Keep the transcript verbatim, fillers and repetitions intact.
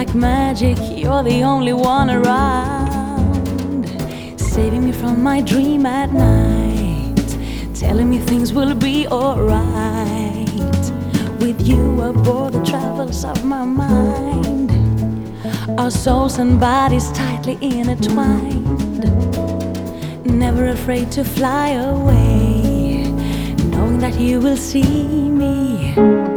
like magic, you're the only one around, saving me from my dream at night, telling me things will be alright. With you aboard the travels of my mind, our souls and bodies tightly intertwined, never afraid to fly away, knowing that you will see me